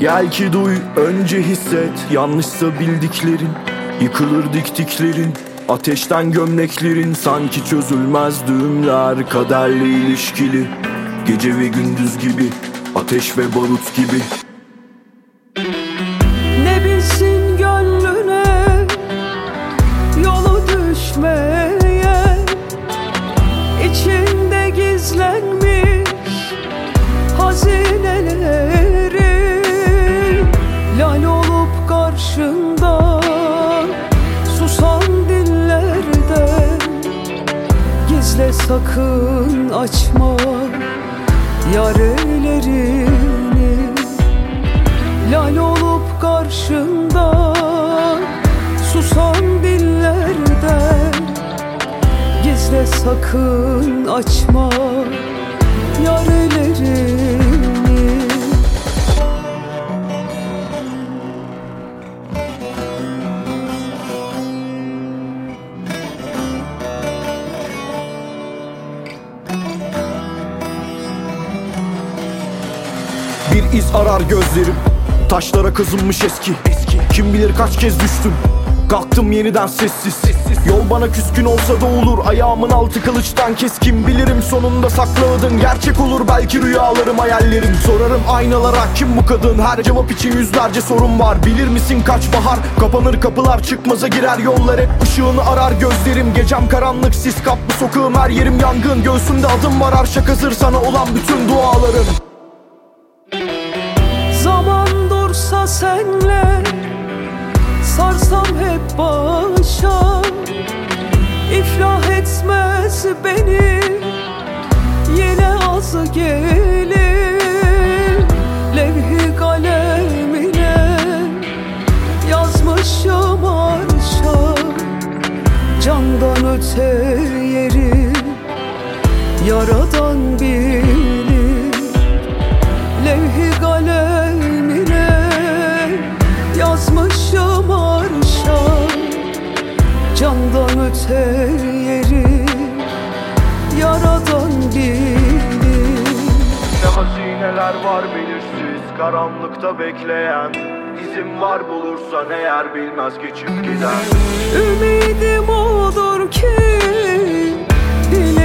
Gel ki duy, önce hisset. Yanlışsa bildiklerin, yıkılır diktiklerin, ateşten gömleklerin. Sanki çözülmez düğümler, kaderle ilişkili. Gece ve gündüz gibi, ateş ve barut gibi. Ne bilsin gönlüne yolu düşmeye, içinde gizlenmiş hazineleri. Lal olup karşında susan dillerden, gizle sakın açma yar ellerini. Lal olup karşında susan dillerden, gizle sakın açma yar ellerini. Bir iz arar gözlerim, taşlara kazınmış eski. Kim bilir kaç kez düştüm, kalktım yeniden sessiz. Yol bana küskün olsa da olur, ayağımın altı kılıçtan keskin. Bilirim sonunda saklamadın, gerçek olur belki rüyalarım, hayallerim. Sorarım aynalara, kim bu kadın? Her cevap için yüzlerce sorun var. Bilir misin kaç bahar kapanır kapılar, çıkmaza girer yollar. Hep ışığını arar gözlerim, gecem karanlık, sis kaplı sokağım, her yerim yangın. Göğsümde adım var, arşa hazır sana olan bütün dualarım. Zaman dursa senle sarsam hep başa, iflah etmez beni yine az gelir. Levh-i kalemine yazmışım arşa, candan öte yeri yaradan bilir. Levh-i kalemine yazmışım arşa, candan öte yeri yaradan bilir. Ne hazineler var belirsiz, karanlıkta bekleyen. İzim var bulursan eğer, bilmez geçip gider. Ümidim odur ki